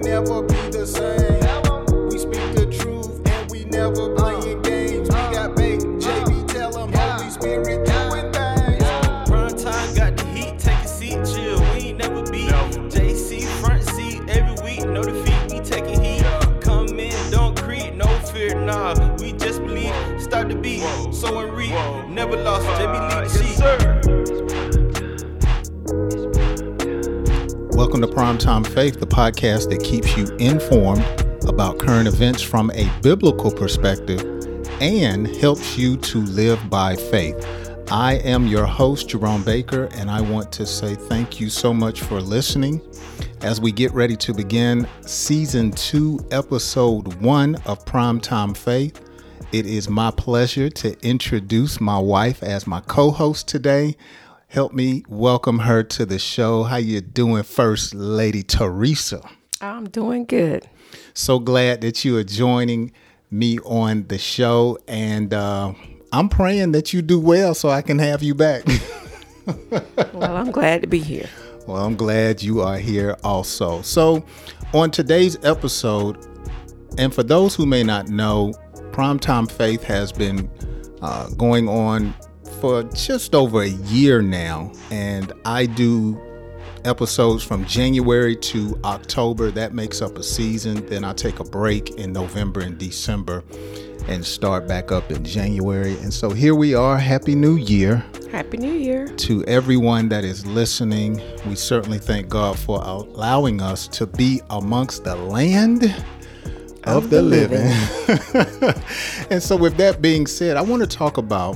never be the same. We speak the truth and we never playing games. We got bait, JB, tell them Holy Spirit doing things. Prime time got the heat, take a seat, chill. We ain't never beat. JC front seat every week, no defeat, we taking heat. Come in, don't creep, no fear, nah. We just believe, start the beat, sow and reap. Never lost, JB lead the sheet. Welcome to Primetime Faith, the podcast that keeps you informed about current events from a biblical perspective and helps you to live by faith. I am your host, Jerome Baker, and I want to say thank you so much for listening. As we get ready to begin Season 2, Episode 1 of Primetime Faith, it is my pleasure to introduce my wife as my co-host today. Help me welcome her to the show. How you doing, First Lady Teresa? I'm doing good. So glad that you are joining me on the show, and I'm praying that you do well so I can have you back. Well, I'm glad to be here. Well, I'm glad you are here also. So on today's episode, and for those who may not know, Primetime Faith has been going on for just over a year now, and I do episodes from January to October. That makes up a season. Then I take a break in November and December and start back up in January. And so here we are. Happy New Year. Happy New Year. To everyone that is listening. We certainly thank God for allowing us to be amongst the land of the living. And so with that being said, I want to talk about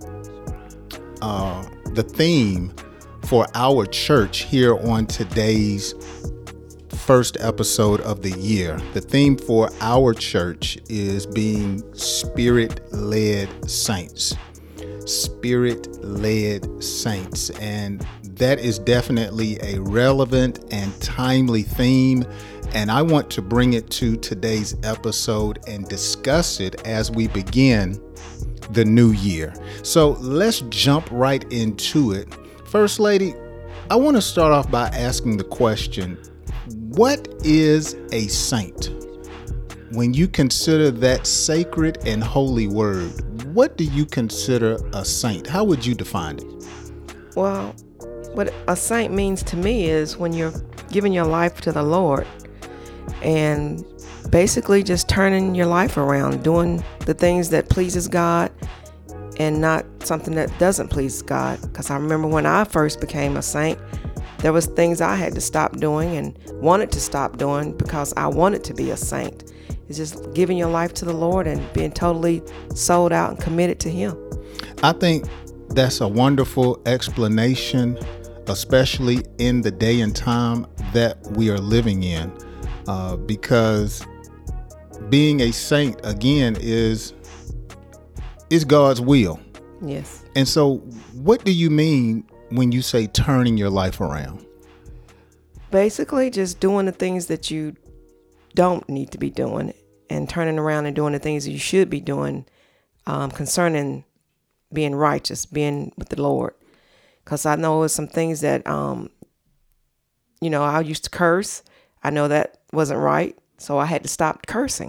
the theme for our church here on today's first episode of the year. The theme for our church is being Spirit-led saints. Spirit-led saints. And that is definitely a relevant and timely theme. And I want to bring it to today's episode and discuss it as we begin the new year. So let's jump right into it. First Lady, I want to start off by asking the question, what is a saint? When you consider that sacred and holy word, what do you consider a saint? How would you define it? Well, what a saint means to me is when you're giving your life to the Lord and basically just turning your life around, doing the things that pleases God and not something that doesn't please God. Because I remember when I first became a saint, there was things I had to stop doing and wanted to stop doing because I wanted to be a saint. It's just giving your life to the Lord and being totally sold out and committed to Him. I think that's a wonderful explanation, especially in the day and time that we are living in, because being a saint, again, is God's will. Yes. And so what do you mean when you say turning your life around? Basically just doing the things that you don't need to be doing and turning around and doing the things that you should be doing concerning being righteous, being with the Lord. Because I know some things that, I used to curse. I know that wasn't right. So I had to stop cursing.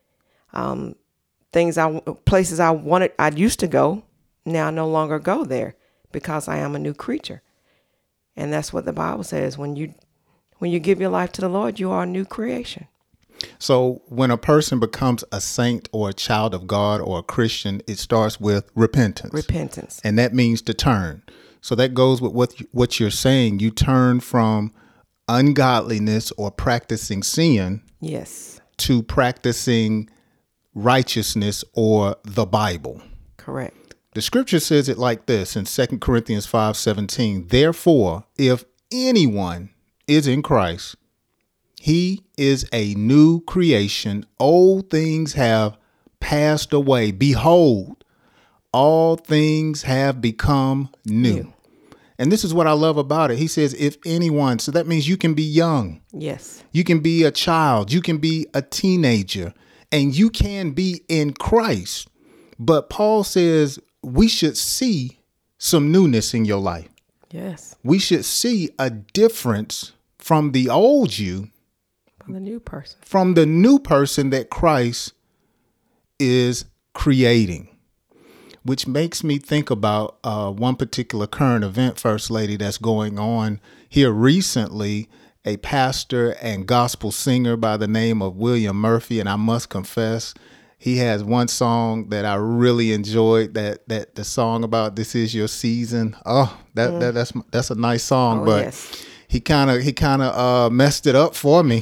Places I used to go, now I no longer go there because I am a new creature. And that's what the Bible says. When you give your life to the Lord, you are a new creation. So when a person becomes a saint or a child of God or a Christian, it starts with repentance. Repentance. And that means to turn. So that goes with what you're saying. You turn from ungodliness or practicing sin. Yes. To practicing righteousness or the Bible. Correct. The scripture says it like this in 2 Corinthians 5:17. Therefore, if anyone is in Christ, he is a new creation. Old things have passed away. Behold, all things have become new. And this is what I love about it. He says, if anyone, so that means you can be young. Yes. You can be a child. You can be a teenager. And you can be in Christ. But Paul says we should see some newness in your life. Yes. We should see a difference from the old you The new person. from the new person that Christ is creating, which makes me think about one particular current event, First Lady, that's going on here recently. A pastor and gospel singer by the name of William Murphy, and I must confess, he has one song that I really enjoyed. That the song about "This Is Your Season." Oh, that's a nice song, but yes. he kind of messed it up for me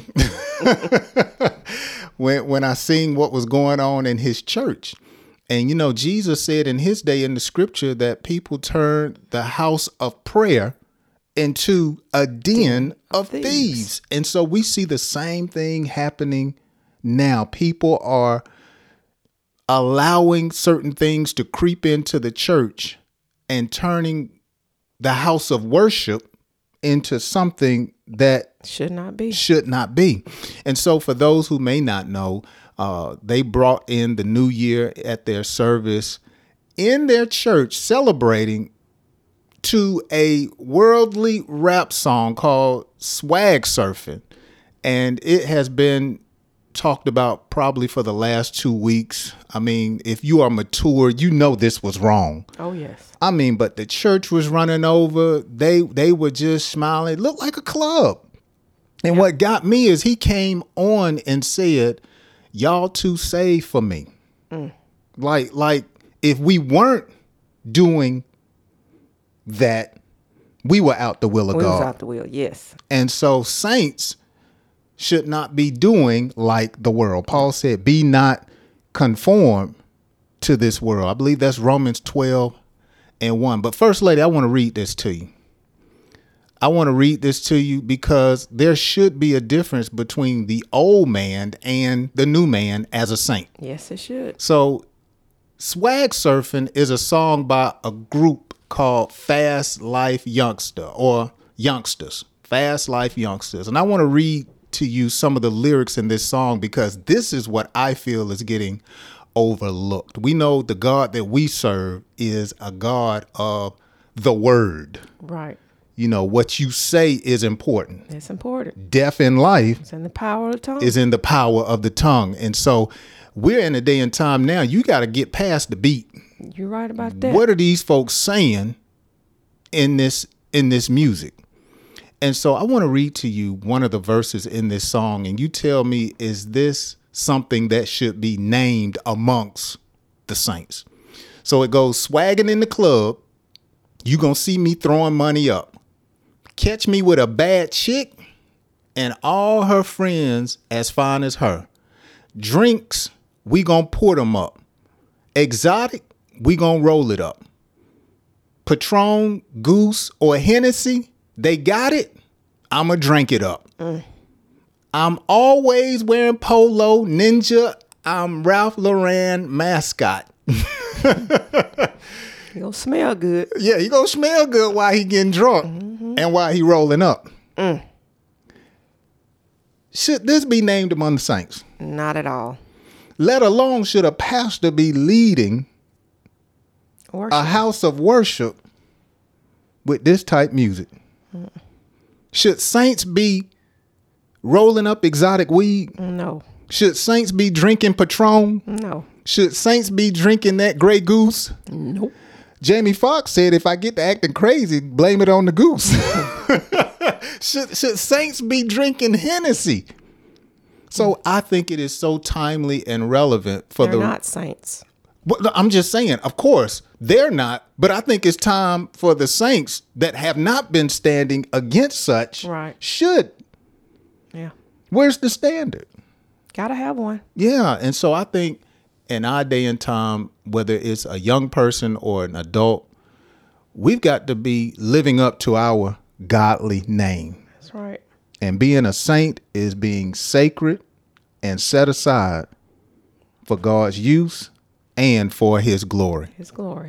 when I seen what was going on in his church. And Jesus said in his day in the scripture that people turned the house of prayer into a den of thieves. And so we see the same thing happening now. People are allowing certain things to creep into the church and turning the house of worship into something that Should not be. And so for those who may not know, they brought in the new year at their service in their church, celebrating to a worldly rap song called Swag Surfing. And it has been talked about probably for the last 2 weeks. I mean, if you are mature, you know this was wrong. Oh, yes. I mean, but the church was running over. They were just smiling. It looked like a club. And what got me is he came on and said, "Y'all too saved for me." Like if we weren't doing that, we were out the will of We God. was out the wheel, yes. And so saints should not be doing like the world. Paul said, "Be not conformed to this world." I believe that's Romans 12:1. But First Lady, I want to read this to you. I want to read this to you because there should be a difference between the old man and the new man as a saint. Yes, it should. So Swag Surfing is a song by a group called Fast Life Youngster or Youngsters, Fast Life Youngsters. And I want to read to you some of the lyrics in this song because this is what I feel is getting overlooked. We know the God that we serve is a God of the word. Right. What you say is important. It's important. Death in life It's in the power of the tongue. is in the power of the tongue. And so we're in a day and time now, you got to get past the beat. You're right about that. What are these folks saying in this music? And so I want to read to you one of the verses in this song, and you tell me, is this something that should be named amongst the saints? So it goes, "Swagging in the club, you gonna see me throwing money up. Catch me with a bad chick and all her friends as fine as her. Drinks, we gonna pour them up. Exotic, we gonna roll it up. Patron, Goose, or Hennessy, they got it, I'ma drink it up. I'm always wearing polo, ninja, I'm Ralph Lauren mascot." You're going to smell good. Yeah, he gonna smell good while he getting drunk and while he rolling up. Should this be named among the saints? Not at all. Let alone should a pastor be leading Worship. a house of worship with this type music? Should saints be rolling up exotic weed? No. Should saints be drinking Patron? No. Should saints be drinking that Grey Goose? Nope. Jamie Foxx said, "If I get to acting crazy, blame it on the goose." Should saints be drinking Hennessy? So I think it is so timely and relevant for They're not saints. Well, I'm just saying, of course, they're not, but I think it's time for the saints that have not been standing against such Right. should. Yeah. Where's the standard? Gotta have one. Yeah. And so I think in our day and time, whether it's a young person or an adult, we've got to be living up to our godly name. That's right. And being a saint is being sacred and set aside for God's use and for his glory. His glory.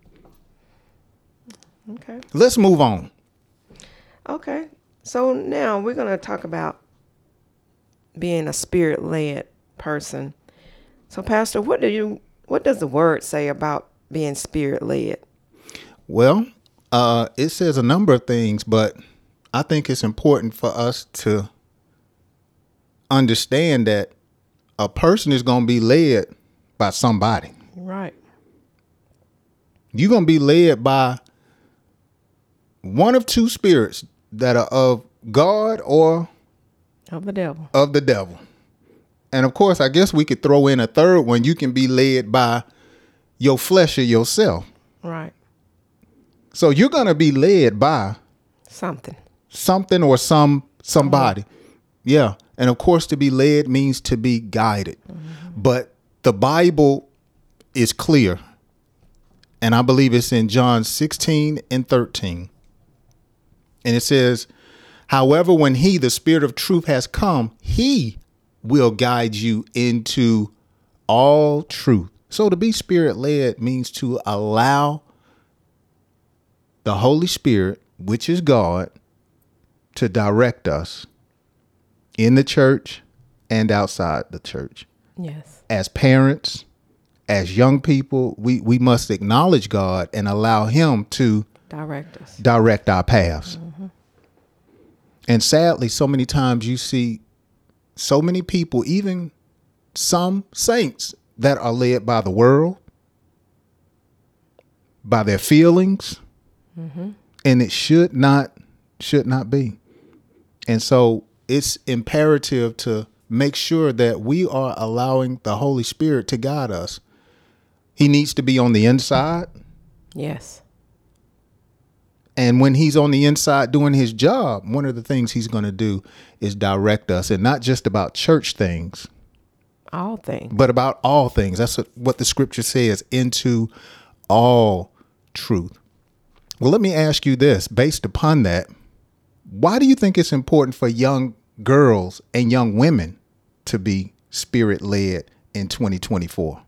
Okay. Let's move on. Okay. So now we're going to talk about being a spirit-led person. So, Pastor, what does the word say about being spirit-led? Well, it says a number of things, but I think it's important for us to understand that a person is going to be led by somebody. Right. You're going to be led by one of two spirits that are of God or Of the devil. of the devil. And of course, I guess we could throw in a third one. You can be led by your flesh or yourself. Right. So you're going to be led by something or somebody. Yeah. And of course, to be led means to be guided. But the Bible is clear. And I believe it's in John 16 and 13. And it says, however, when he, the Spirit of truth, has come, he will guide you into all truth. So to be Spirit led means to allow the Holy Spirit, which is God, to direct us in the church and outside the church. Yes. As parents, as young people, we must acknowledge God and allow him to Direct us. direct our paths. And sadly, so many times you see so many people, even some saints, that are led by the world, by their feelings, and it should not be. And so it's imperative to make sure that we are allowing the Holy Spirit to guide us. He needs to be on the inside. Yes. And when he's on the inside doing his job, one of the things he's going to do is direct us, and not just about church things, All things. but about all things. That's what the scripture says, into all truth. Well, let me ask you this, based upon that, why do you think it's important for young girls and young women to be Spirit led in 2024?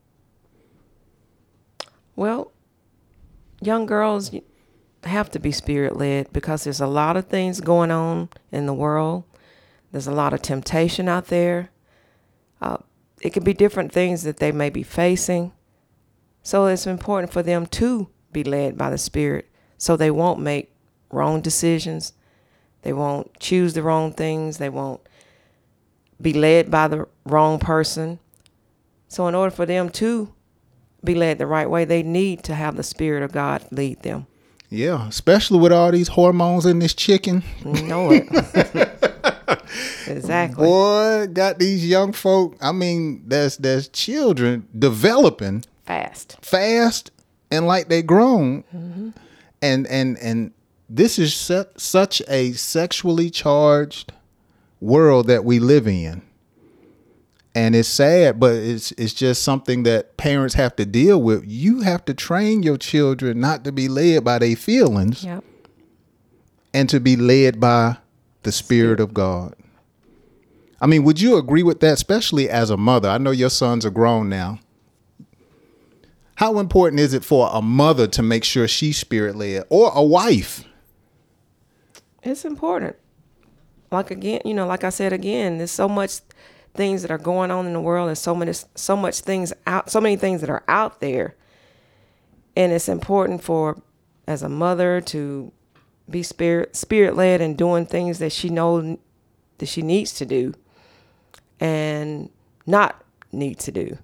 Well, young girls have to be Spirit led because there's a lot of things going on in the world. There's a lot of temptation out there. It could be different things that they may be facing. So it's important for them to be led by the Spirit so they won't make wrong decisions. They won't choose the wrong things. They won't be led by the wrong person. So in order for them to be led the right way, they need to have the Spirit of God lead them. Yeah, especially with all these hormones in this chicken. You know it. Exactly. Boy, got these young folk. I mean, there's children developing Fast. and like they grown. And this is such a sexually charged world that we live in. And it's sad, but it's just something that parents have to deal with. You have to train your children not to be led by their feelings, Yep. and to be led by the Spirit of God. I mean, would you agree with that, especially as a mother? I know your sons are grown now. How important is it for a mother to make sure she's Spirit led, or a wife? It's important. Like I said again, there's so much things that are going on in the world, and so many things that are out there. And it's important for, as a mother, to be spirit led and doing things that she knows that she needs to do and not need to do.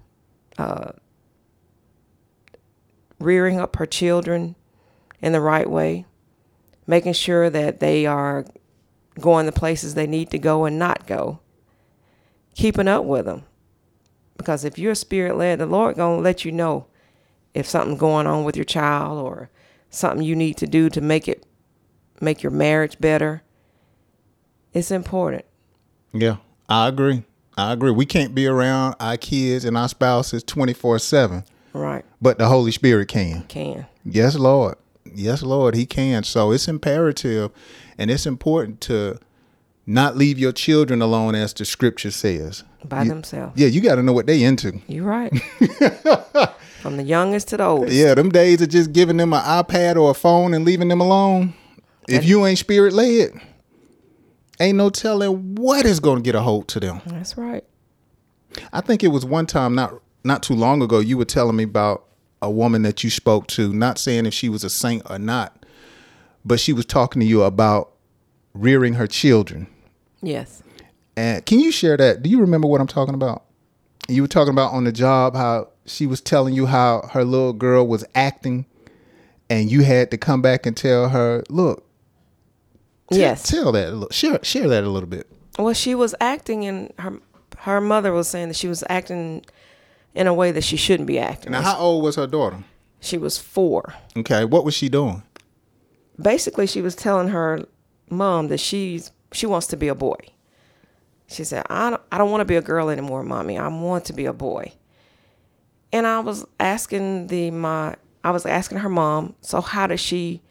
Rearing up her children in the right way, making sure that they are going the places they need to go and not go. Keeping up with them. Because if you're Spirit led, the Lord going to let you know if something's going on with your child or something you need to do to make your marriage better. It's important. Yeah, I agree. We can't be around our kids and our spouses 24/7. Right. But the Holy Spirit can. Yes, Lord. Yes, Lord, he can. So it's imperative, and it's important to not leave your children alone, as the scripture says. By themselves. Yeah, you got to know what they into. You're right. From the youngest to the oldest. Yeah, them days of just giving them an iPad or a phone and leaving them alone. If you ain't Spirit led, ain't no telling what is going to get a hold to them. That's right. I think it was one time not too long ago, you were telling me about a woman that you spoke to, not saying if she was a saint or not, but she was talking to you about rearing her children. Yes. And can you share that? Do you remember what I'm talking about? You were talking about on the job how she was telling you how her little girl was acting, and you had to come back and tell her, look. Yes. Tell that a little. Share that a little bit. Well, she was acting, and her mother was saying that she was acting in a way that she shouldn't be acting. Now, how old was her daughter? She was 4. Okay, what was she doing? Basically, she was telling her mom that she wants to be a boy. She said, I don't want to be a girl anymore, Mommy. I want to be a boy. And I was asking her mom, so how does she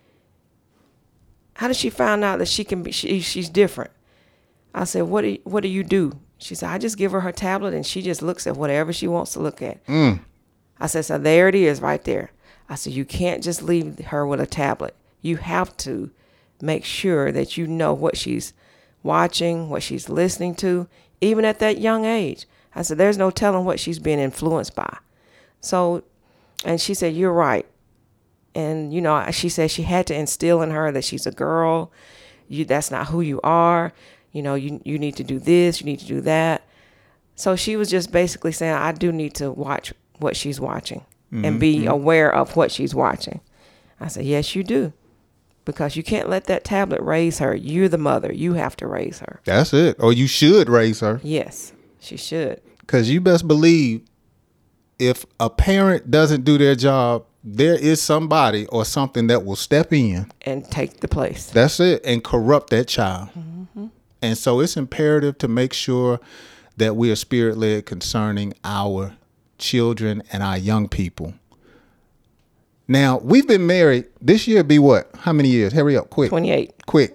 find out that she can be she's different? I said, what do you do? She said, I just give her tablet and she just looks at whatever she wants to look at. I said, so there it is right there. I said, you can't just leave her with a tablet. You have to make sure that you know what she's watching, what she's listening to, even at that young age. I said, there's no telling what she's being influenced by. So, and she said, you're right. And, she said she had to instill in her that she's a girl. That's not who you are. You need to do this. You need to do that. So she was just basically saying, I do need to watch what she's watching and be aware of what she's watching. I said, yes, you do. Because you can't let that tablet raise her. You're the mother. You have to raise her. That's it. Or you should raise her. Yes, she should. Because you best believe if a parent doesn't do their job, there is somebody or something that will step in and take the place. That's it. And corrupt that child. And so it's imperative to make sure that we are spirit-led concerning our children and our young people. Now, we've been married. This year be what? How many years? Hurry up, quick. 28. Quick.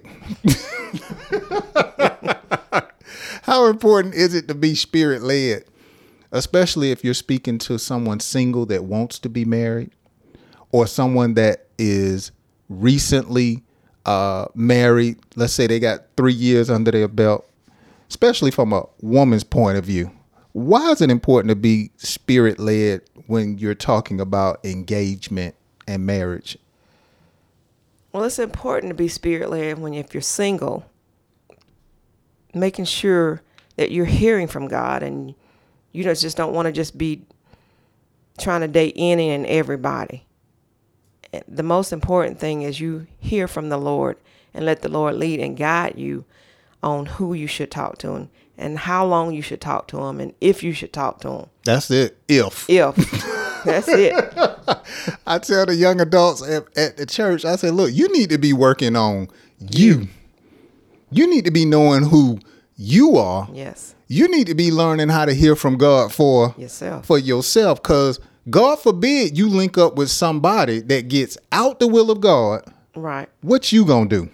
How important is it to be spirit-led, especially if you're speaking to someone single that wants to be married or someone that is recently married? Let's say they got 3 years under their belt, especially from a woman's point of view. Why is it important to be spirit-led when you're talking about engagement and marriage? Well, it's important to be spirit-led if you're single, making sure that you're hearing from God, and you just don't want to just be trying to date any and everybody. The most important thing is you hear from the Lord and let the Lord lead and guide you on who you should talk to and how long you should talk to him and if you should talk to him. That's it. If. That's it. I tell the young adults at the church, I say, look, you need to be working on you. You need to be knowing who you are. Yes. You need to be learning how to hear from God for yourself. Because God forbid you link up with somebody that gets out the will of God. Right. What you gonna do?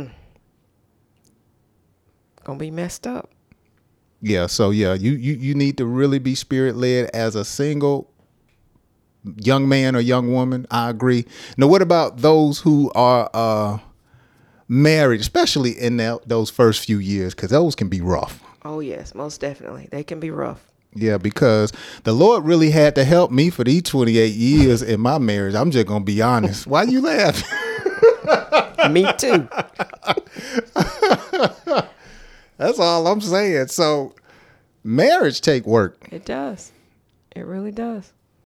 Gonna be messed up. Yeah. So you need to really be spirit led as a single young man or young woman. I agree. Now, what about those who are married, especially in those first few years? Because those can be rough. Oh yes, most definitely. They can be rough. Yeah, because the Lord really had to help me for these 28 years in my marriage. I'm just going to be honest. Why you laughing? Me too. That's all I'm saying. So marriage take work. It does. It really does.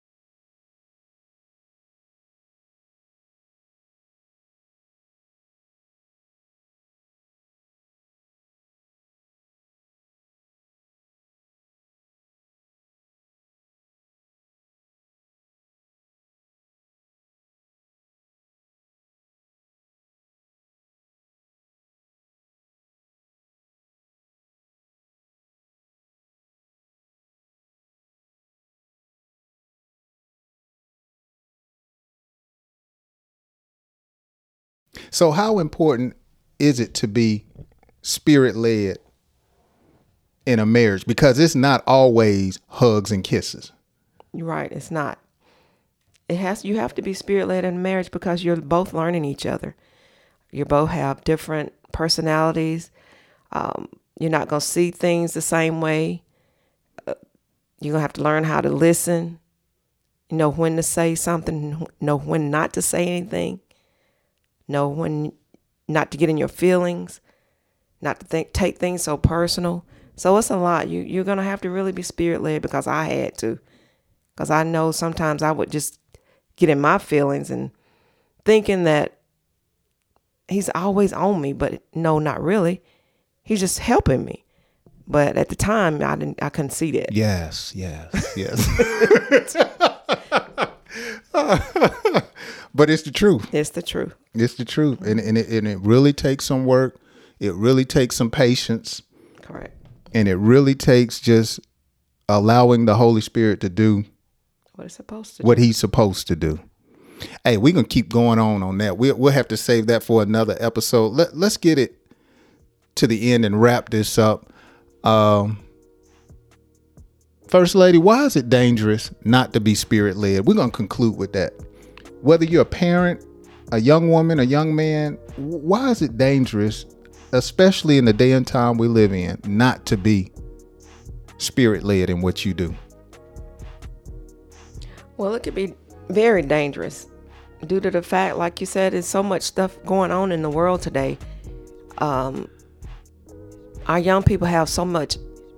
So how important is it to be spirit-led in a marriage? Because it's not always hugs and kisses. You're right. It's not. You have to be spirit-led in marriage because you're both learning each other. You both have different personalities. You're not going to see things the same way. You're going to have to learn how to listen, know when to say something, know when not to say anything. Know when not to get in your feelings, not to take things so personal. So it's a lot. You're going to have to really be spirit-led, because I had to. Because I know sometimes I would just get in my feelings and thinking that he's always on me, but no, not really. He's just helping me. But at the time, I couldn't see that. Yes. But it's the truth. It's the truth. It's the truth. And it really takes some work. It really takes some patience. Correct. And it really takes just allowing the Holy Spirit to do what he's supposed to do. Hey, we're going to keep going on that. We'll have to save that for another episode. Let's get it to the end and wrap this up. First Lady, why is it dangerous not to be spirit-led? We're going to conclude with that. Whether you're a parent, a young woman, a young man, why is it dangerous, especially in the day and time we live in, not to be spirit-led in what you do? Well, it could be very dangerous due to the fact, like you said, there's so much stuff going on in the world today. Our young people have so much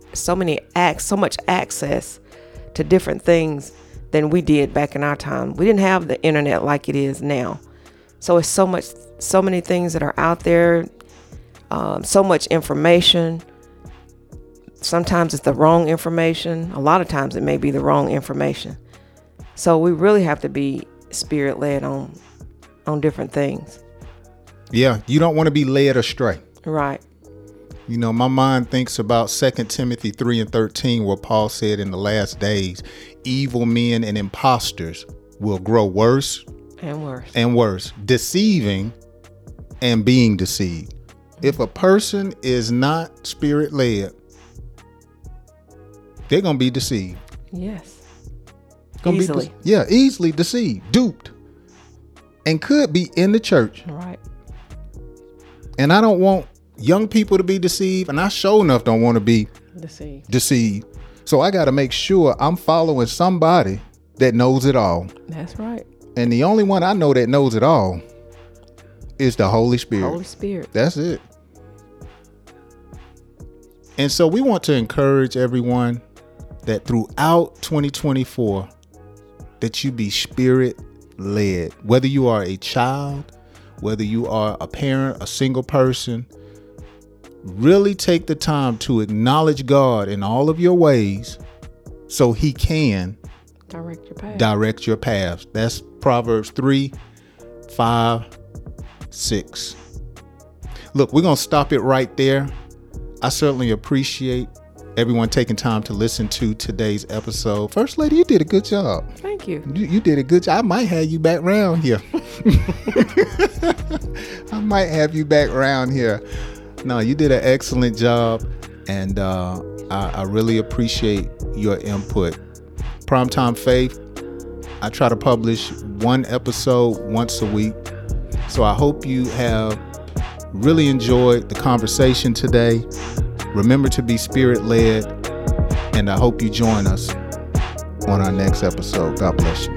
access to different things than we did back in our time. We didn't have the internet like it is now. So it's so many things that are out there, so much information. Sometimes it's the wrong information. A lot of times it may be the wrong information. So we really have to be spirit-led on different things. Yeah, you don't want to be led astray. Right. You know, my mind thinks about 2 Timothy 3:13, where Paul said in the last days, evil men and imposters will grow worse and worse, deceiving and being deceived. If a person is not spirit-led, they're going to be deceived. Yes. Easily. Easily deceived, duped, and could be in the church. Right. And I don't want young people to be deceived, and I sure enough don't want to be deceived. So I got to make sure I'm following somebody that knows it all. That's right. And the only one I know that knows it all is the Holy Spirit. Holy Spirit. That's it. And so we want to encourage everyone that throughout 2024, that you be spirit-led. Whether you are a child, whether you are a parent, a single person, really take the time to acknowledge God in all of your ways so he can direct your paths. That's Proverbs 3:5-6. Look, we're going to stop it right there. I certainly appreciate everyone taking time to listen to today's episode. First Lady, you did a good job. Thank you. You did a good job. I might have you back around here. No, you did an excellent job, and I really appreciate your input. Primetime Faith, I try to publish one episode once a week, so I hope you have really enjoyed the conversation today. Remember to be spirit-led, and I hope you join us on our next episode. God bless you.